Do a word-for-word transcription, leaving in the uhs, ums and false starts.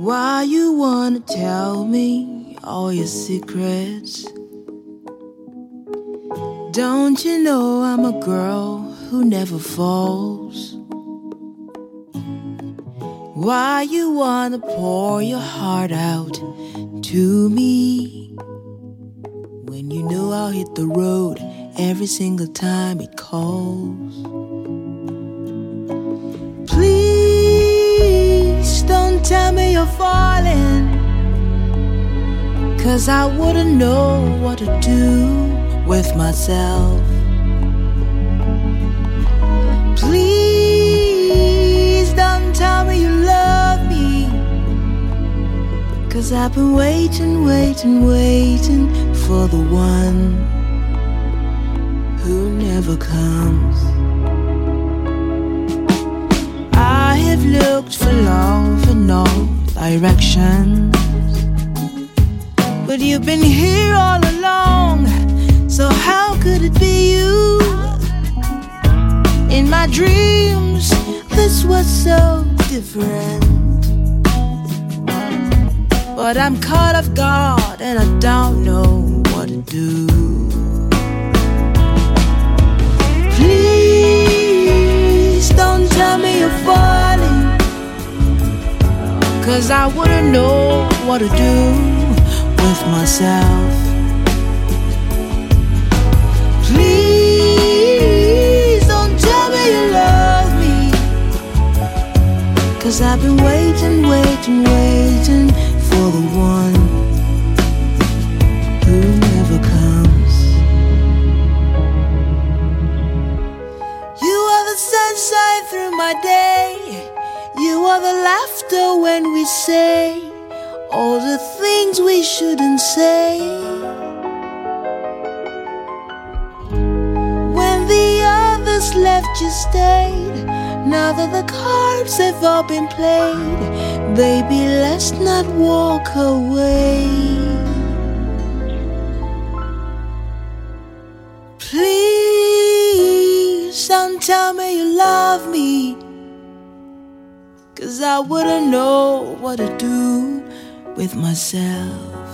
Why you wanna tell me all your secrets? Don't you know I'm a girl who never falls? Why you wanna pour your heart out to me when you know I'll hit the road every single time it calls? Please don't tell me you're falling, 'cause I wouldn't know what to do with myself. Please don't tell me you love me, 'cause I've been waiting, waiting, waiting for the one who never comes. I have looked for love in all directions, but you've been here all along, so how could it be you? In my dreams, this was so different, but I'm caught off guard and I don't know what to do. Please don't tell me you're falling, 'cause I wouldn't know what to do with myself. Please don't tell me you love me, 'cause I've been waiting, waiting, waiting for the one who never comes. You are the sunshine through my day. You are the laughter when we say all the things we shouldn't say. When the others left, you stayed. Now that the cards have all been played, baby, let's not walk away. Please don't tell me you love me, 'cause I wouldn't know what to do with myself.